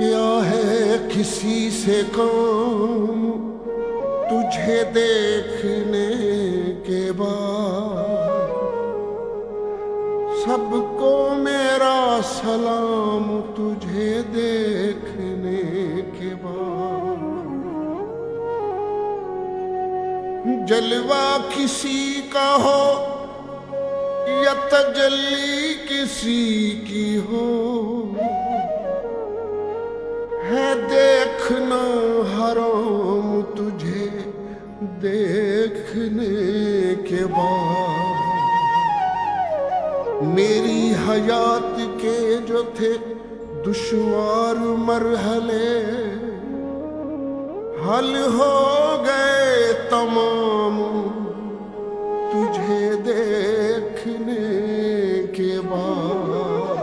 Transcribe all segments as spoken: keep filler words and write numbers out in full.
क्या है किसी से काम तुझे देखने के बाद, सबको मेरा सलाम तुझे देखने के बाद। जलवा किसी का हो या तजल्ली किसी की हो, है देखना हराम तुझे देखने के बाद। मेरी हयात के जो थे दुश्वार मरहले, हल हो गए तमाम तुझे देखने के बाद।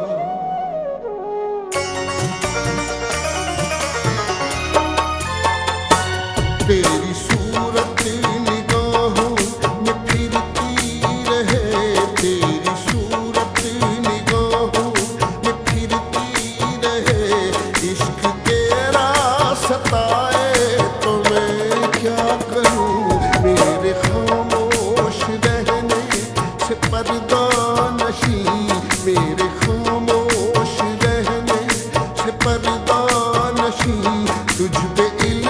तेरी सूरत निगाहों में फिरती रहे, तेरी सूरत निगाहों में फिरती रहे। इश्क तेरा सताए तो मैं क्या करूं, मेरे खामोश रहने से पर्दा नशी, मेरे खामोश रहने से पर्दा नशी। तुझ पे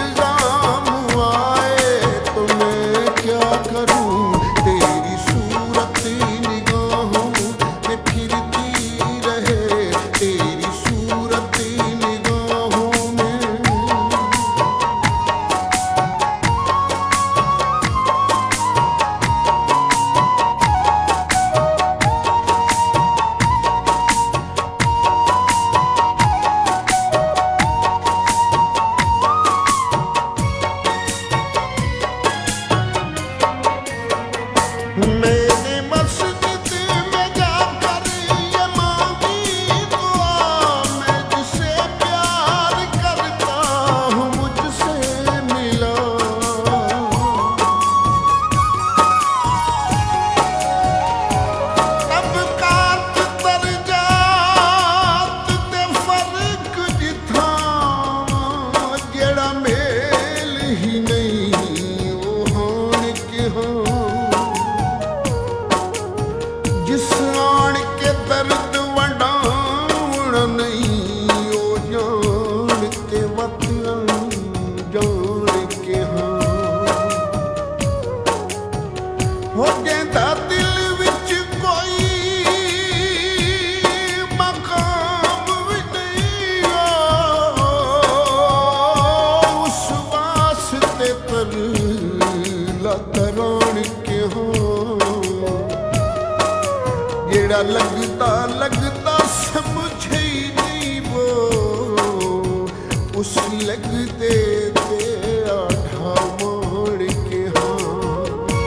जेड़ा लगता लगता समझे ही नहीं वो, उस लगते ते आठा मोड़ के हाँ।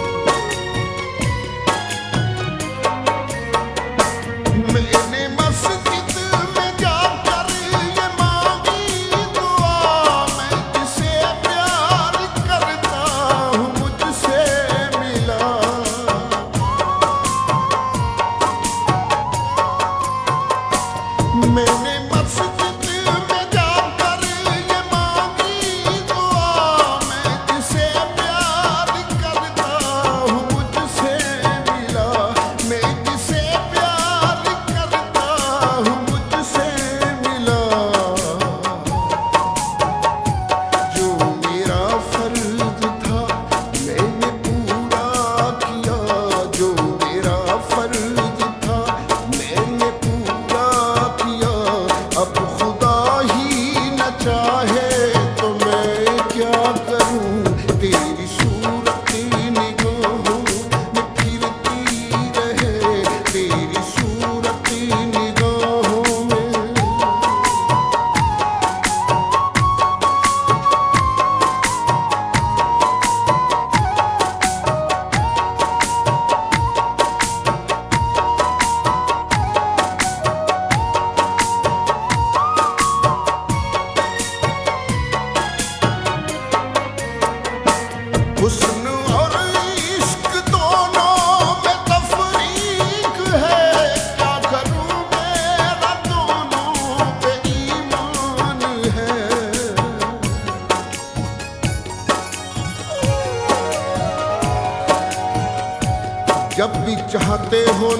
मैंने मस्जिद में जाकर ये मांगी दुआ, मैं जिसे प्यार करता हूँ मुझसे मिला। मैंने मस्जिद में जाकर ये मांगी दुआ, मैं जिसे प्यार करता हूँ मुझसे मिला। मैं जिसे प्यार करता हूँ मुझसे मिला। जो मेरा फर्ज था मैंने पूरा किया, जो मेरा फर्ज था मैंने पूरा किया।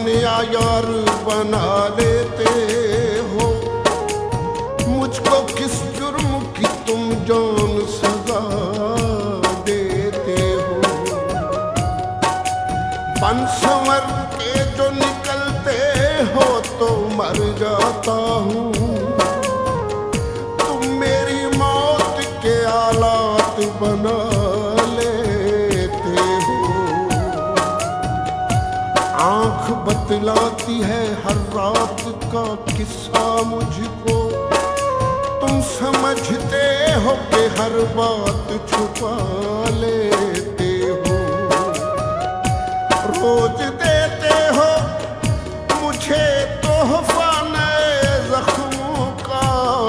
नया यार बना लेते हो। मुझको किस जुर्म की तुम जान सजा देते हो। बन संवर के जो निकलते हो तो मर जाता हूँ। तुम मेरी मौत के आलात बना लेते हो। आँख बतलाती है हर रात का किस्सा मुझको। तुम समझते हो कि हर बात छुपा लेते हो। रोज देते हो मुझे तोहफा नए जख्मों का।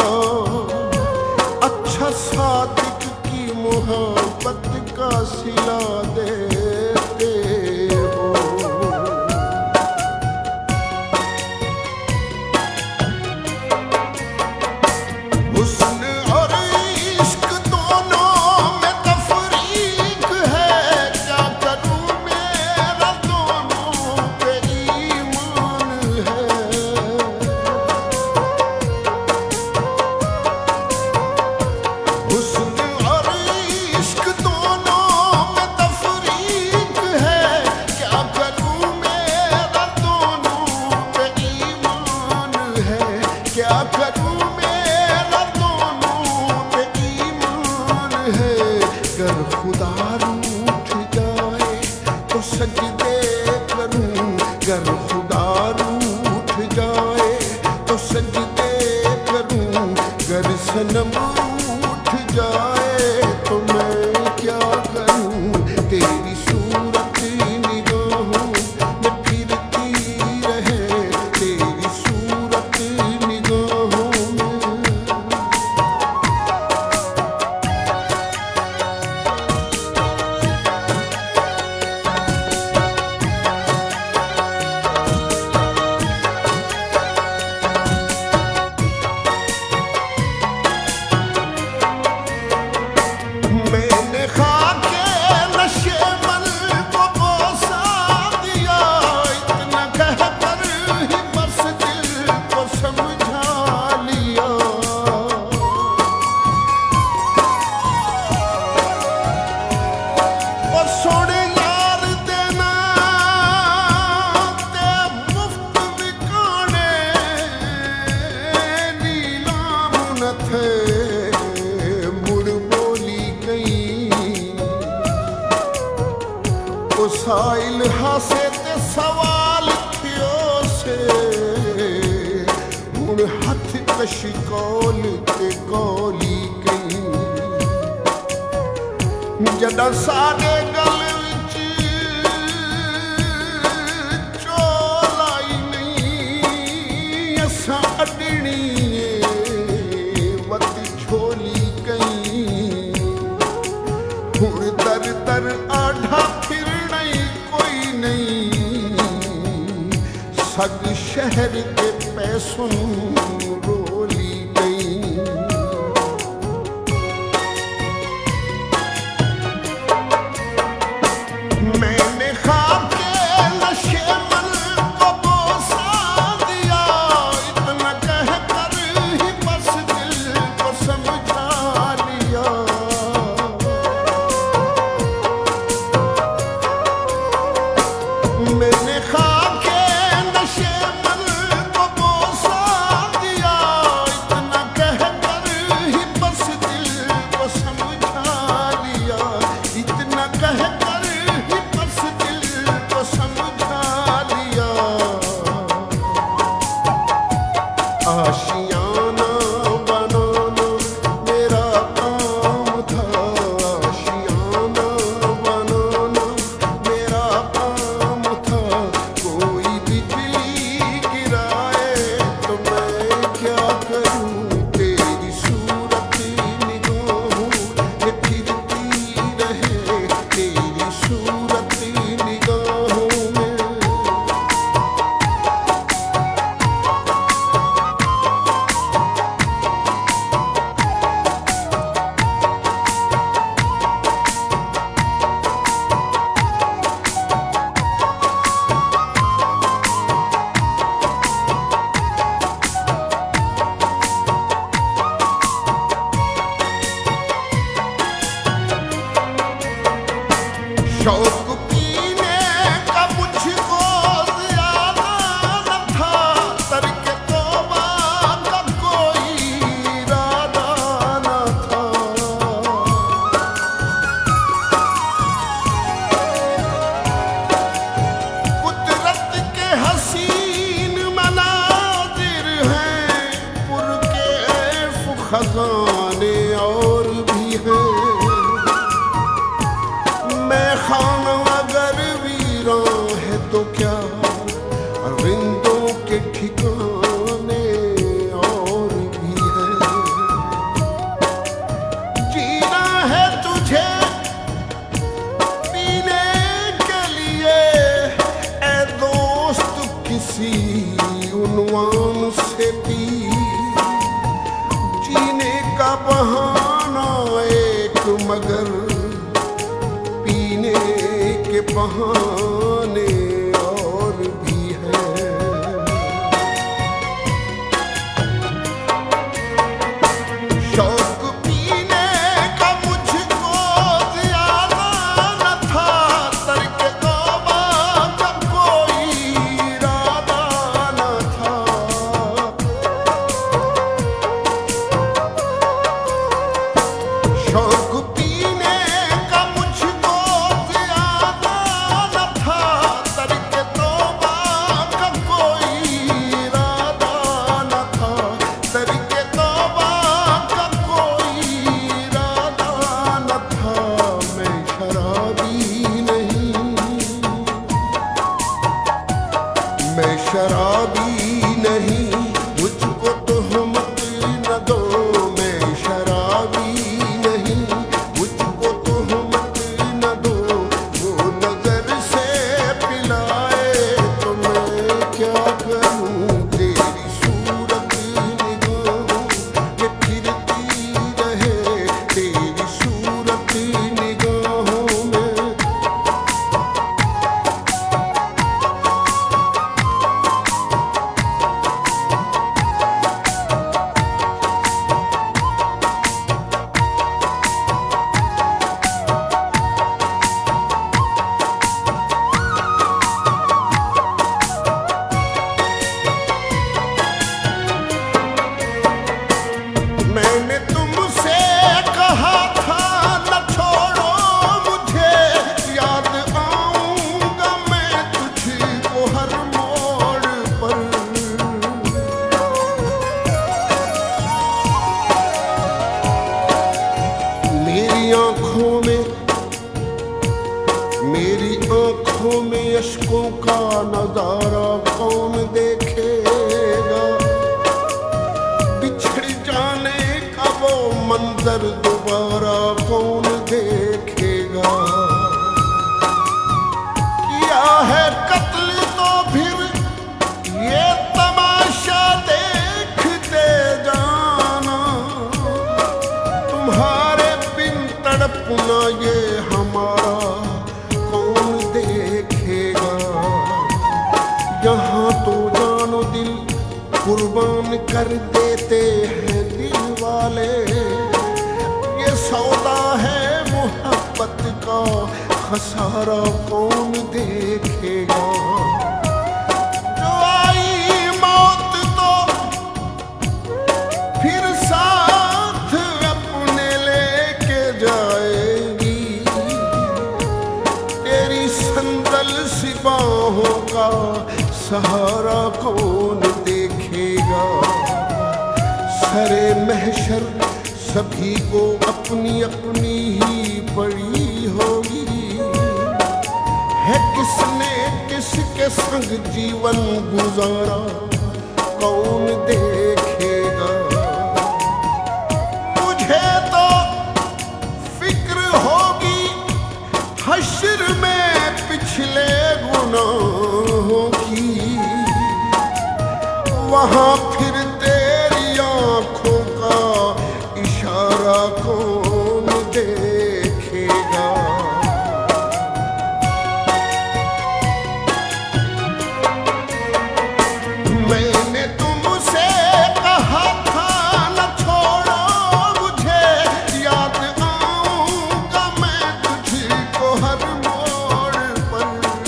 अच्छा सादिक की मोहब्बत का सिला देते हो। हुस्न और इश्क दोनों में तफरीक है। क्या करूं मेरा दोनों पे ईमान है। हुस्न और इश्क दोनों में तफरीक है। क्या करूं मेरा दोनों पे ईमान है। क्या करूं मेरा दोनों पे ईमान है। गर खुदा रूठ जाए तो सजदे करूं। गर खुदा रूठ जाए तो सजदे करूं। गर सनम रूठ जाए तो मैं क्या करूं। तेरी सूरत निगाहों में फिरती रहे। तेरी सूरत निगाहों में। मैंने खाके नशेमल को बोसा दिया। इतना कहकर ही बस दिल को समझा लिया। और सोने यार देना ते मुफ्त बिकाने नीलाम न थे। मुड़ बोली गई ओ साइल हासे ते सवाल थियो से। हुण हथ कश कौल ते कौली गई। जॾा साडे गल विच चोल आई नहीं। असां अॾणी वत झोली कई। हुण दर दर आढा फिरण कोई नहीं। सग शहर के पैसों रोली गई। मैंने खाके नशेमल को बोसा दिया। इतना कहकर ही बस दिल को समझा लिया। मैंने खाके नशेमल को बोसा दिया। इतना कहकर ही बस दिल को समझा लिया। इतना कहकर ही बस दिल को समझा लिया। आशियाना बनाना मेरा काम था। आशियाना बनाना मेरा काम था। कोई बिजली गिराए तो मैं क्या करूं। तेरी सूरत निगाहों में फिरती रहे। तेरी सूरत निगाहों में। खजाने और भी हैं। मैं खाना अगर वीरान है तो क्या रिंदों के ठिकाने और भी हैं। जीना है तुझे पीने के लिए ए दोस्त किसी उन्वान से पी। जीने का बहाना एक मगर पीने के बहाने और भी हैं। शौक पीने का मुझको ज्यादा न था, तर्क तौबा का कोई इरादा न था। शौक पीने का मुझको ज्यादा न था, तर्क तौबा का कोई इरादा न था। तर्क तौबा का कोई इरादा न था। मैं शराबी नहीं, मैं शराबी नहीं, मुझको तोहमत न दो। मैं शराबी नहीं, मुझको तोहमत न दो। वो नजर से पिलाए तो मैं क्या करूं। तेरी सूरत निगाहों में फिरती रहे, तेरी सूरत निगाहों में। मैंने तुमसे कहा था न छोड़ो मुझे, याद आऊंगा मैं तुझको हर मोड़ पर। मेरी आंखों में मेरी आंखों में अश्कों का नजारा कौन देखेगा। बिछड़ जाने का वो मंजर दोबारा कौन देखेगा। किया है कत्ल तो फिर ये तमाशा देखते जाना। तुम्हारे बिन तड़पना ये हमारा कौन देखेगा। यहाँ तो जानो दिल कुर्बान कर देते हैं दिल वाले। ये सौदा है मोहब्बत का, खसारा कौन देखेगा। जो आई मौत तो फिर साथ अपने लेके जाएगी। तेरी संदल सी बाहों का सहारा कौन देखेगा। सरे महशर सभी को अपनी अपनी ही पड़ी होगी। है किसने किसके संग जीवन गुजारा कौन देखेगा। मुझे तो फिक्र होगी हश्र में पिछले गुनाहों की। वहाँ फिर तेरी आंखों का इशारा कौन देखेगा। मैंने तुमसे कहा था न छोड़ो मुझे, याद आऊंगा मैं तुझको हर मोड़ पर।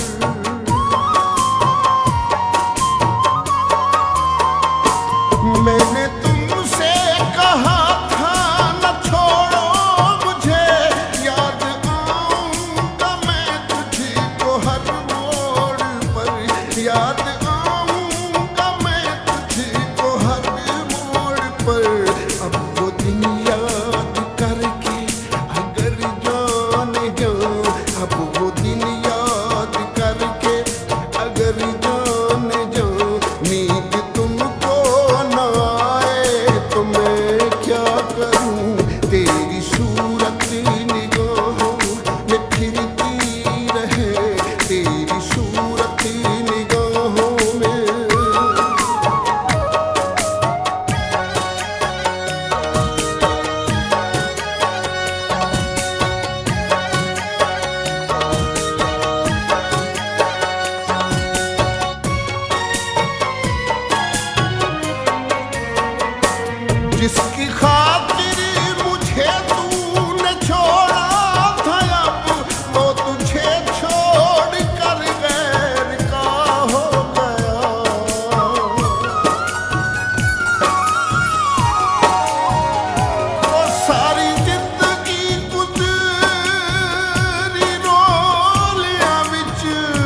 मैंने तुमसे कहा था न छोड़ो मुझे, याद आऊंगा मैं तुझको हर मोड़ पर। याद आऊंगा मैं तुझको हर मोड़ पर। अब वो जिसकी खातिर मुझे तूने छोड़ा था, अब वो तुझे छोड़ कर गैर का हो गया। वो सारी जिंदगी गुजरी रोलियां विच,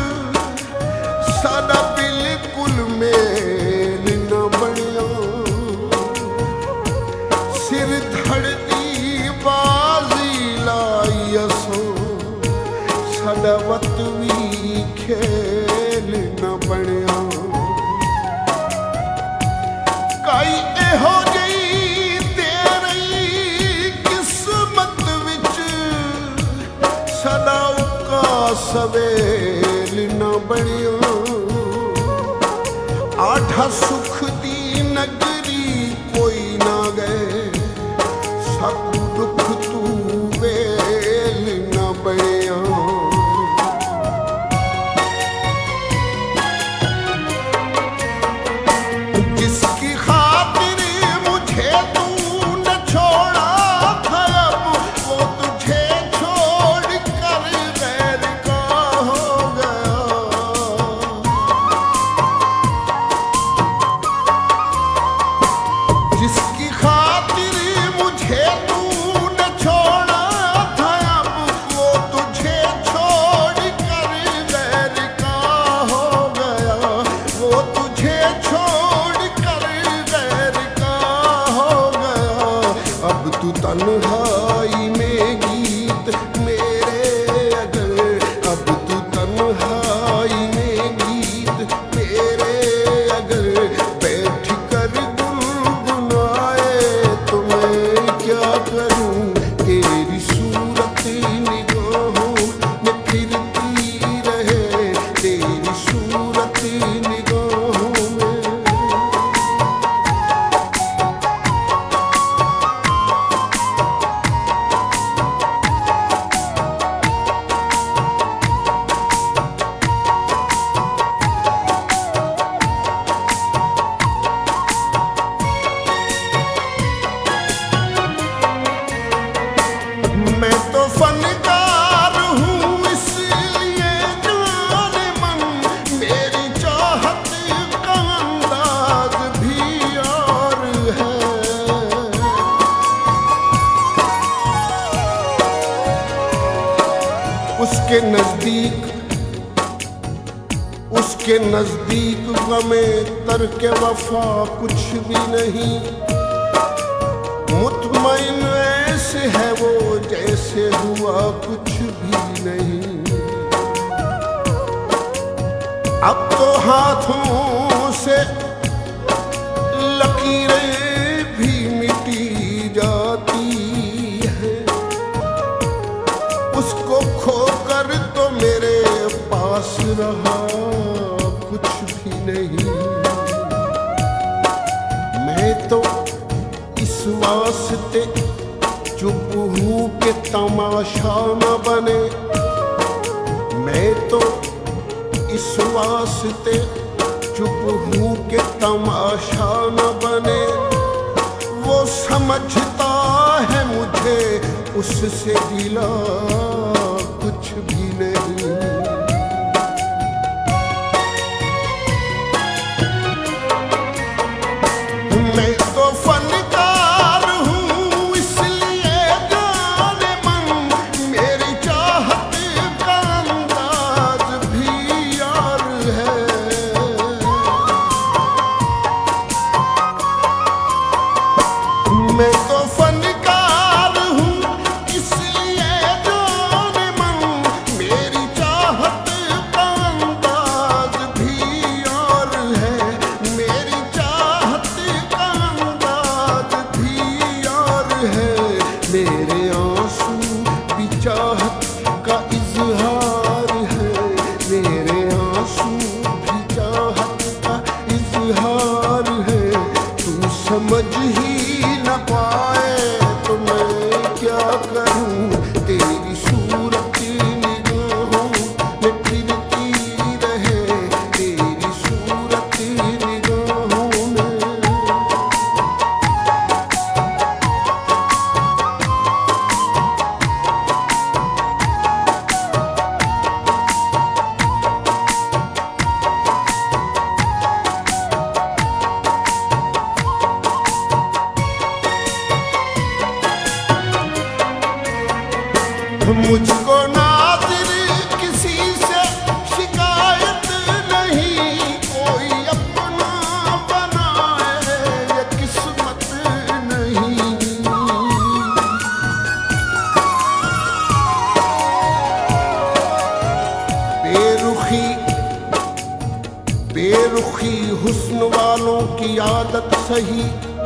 सादा बिल्कुल मेल न बनिया। सिर धड़दी बाजी लाई असो, साडा वत भी खेल न बनिया। कई एहो जही तेरी किस्मत विच, साडा उका सवेल न बनिया। आठा सुख दी नगरी कोई ना गए, सब दुख तू वेल न बनिया। जिसकी खातिर मुझे तूने छोड़ा था, अब वो तुझे छोड़ कर गैर का हो गया। जिसकी खातिर मुझे तूने छोड़ा था, अब वो तुझे छोड़ कर गैर का हो गया। वो तुझे छोड़ कर गैर का हो गया। अब तू तन्हाई में गीत मेरे अगर, अब तू तन्हाई में गीत मेरे अगर, बैठ कर गुनगुनाए तो मैं क्या करूं। तेरी सूरत निगाहों में फिरती रहे, तेरी सूरत निगाहों में। मैं तो फनकार हूँ इसलिए जाने मन, मेरी चाहत का अंदाज भी और है। उसके नजदीक उसके नजदीक गमे तरके वफा कुछ भी नहीं। मुतमईन ऐसे है वो जैसे हुआ कुछ भी नहीं। अब तो हाथों से लकीरें भी मिटी जाती है। उसको खोकर तो मेरे पास रहा कुछ भी नहीं। मैं तो इस वास्ते चुप हूँ कि तमाशा न बने। मैं तो इस वास्ते चुप हूँ कि तमाशा न बने। वो समझता है मुझे उससे गिला कुछ भी नहीं। मैं तो फनकार हूँ इसलिए जाने मन, मेरी चाहत का अंदाज भी और है। मैं तो फनकार हूँ इसलिए जाने मन, मेरी चाहत का अंदाज भी और है। मेरी चाहत का अंदाज भी और है। मेरे आंसू भी चाहत का इजहार है। मेरे आंसू भी चाहत का इजहार है। तू समझ ही न पाए तो मैं क्या करूं। तेरी सूरत निगाहों में फिरती रहे, तेरी सूरत निगाहों में। मुझको नाज़िर किसी से शिकायत नहीं, कोई अपना बनाए ये किस्मत नहीं। बेरुखी बेरुखी हुस्न वालों की आदत सही,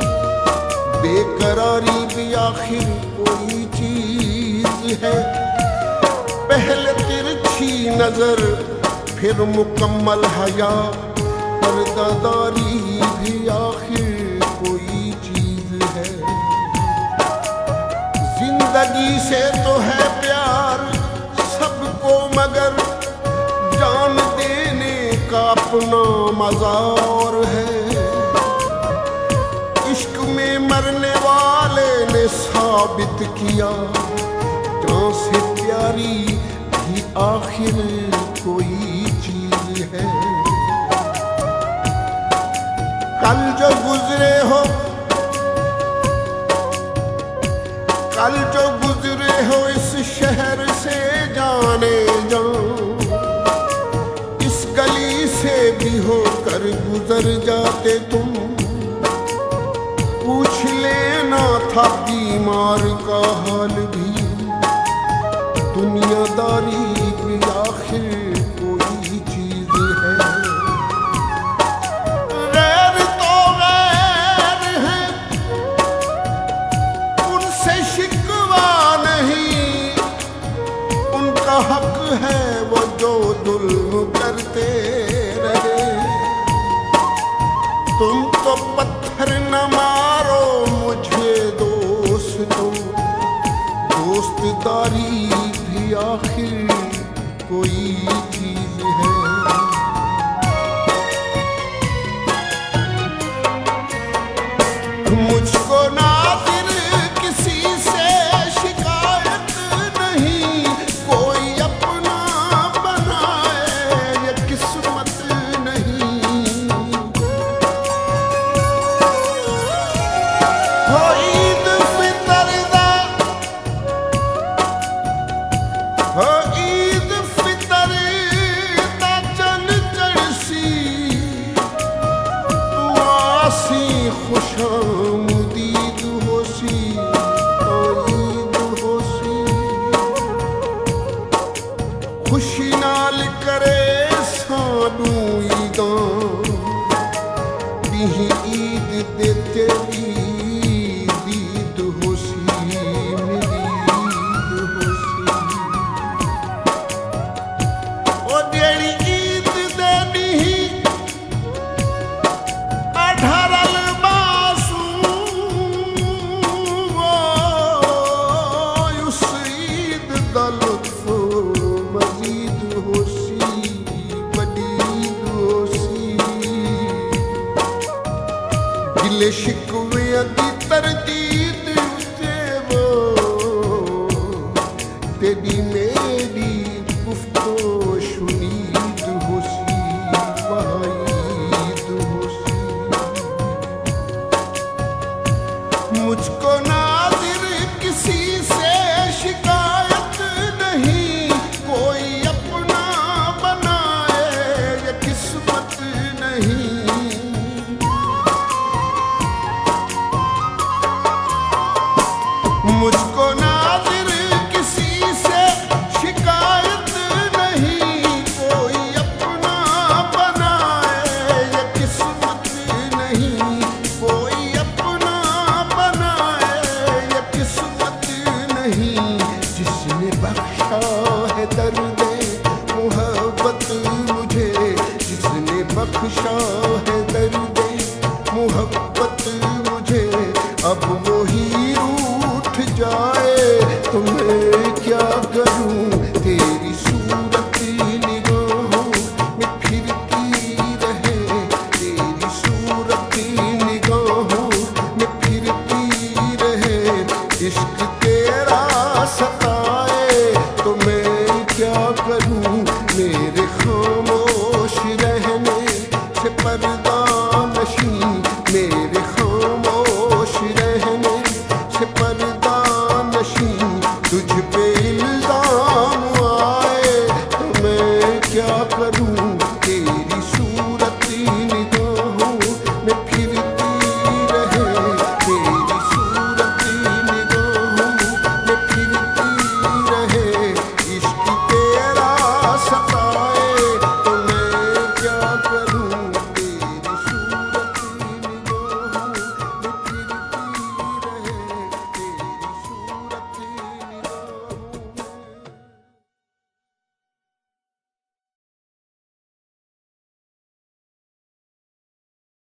बेकरारी भी आखिर कोई चीज है। पहले तिरछी नजर फिर मुकम्मल हया, पर्दादारी भी आखिर कोई चीज है। जिंदगी से तो है प्यार सबको, मगर जान देने का अपना मजा और है। इश्क में मरने वाले ने साबित किया, जान से प्यारी भी आखिर कोई चीज है। कल जो गुजरे हो कल जो गुजरे हो इस शहर से जाने जाओ, इस गली से भी होकर गुजर जाते तुम। पूछ लेना था बीमार का हाल भी, दुनियादारी भी आखिर कोई चीज है। गैर तो गैर है, उनसे शिकवा नहीं, उनका हक है वो जो जुल्म करते रहे। तुम तो पत्थर न मारो मुझे दोस्तों, दोस्तदारी भी आखिर कोई चीज है। मुझको नाज़िर किसी से शिकायत नहीं, कोई अपना बनाए ये किस्मत नहीं। हो ईद फितर दा हो ईद फितर दा चन चढ़सी, तू आसी खुशामदीद होसी, तो ईद होसी। खुशी नाल करे सानू ईदां, बिही ईद दे तेरी दीद होसी, मेरी ईद होसी। ओ जेड़ी ईद देनी ही अठारल मासूम, उस ईद दा लुत्फ मजीद होसी, बड़ी ईद होसी। गिले शिकवे दी तरदीद उते वो, तेरी मेरी गुफ्तो शुनीद होसी, वहीद होसी। मुझको नाज़िर किसी से शिकायत नहीं, कोई अपना बनाए ये किस्मत नहीं। मुझको नाज़िर किसी से शिकायत नहीं, कोई अपना बनाए ये किस्मत नहीं। कोई अपना बनाए ये किस्मत नहीं। जिसने बख्शा है दर्द मोहब्बत मुझे, जिसने बख्शा है दर्द मोहब्बत मुझे, अब वही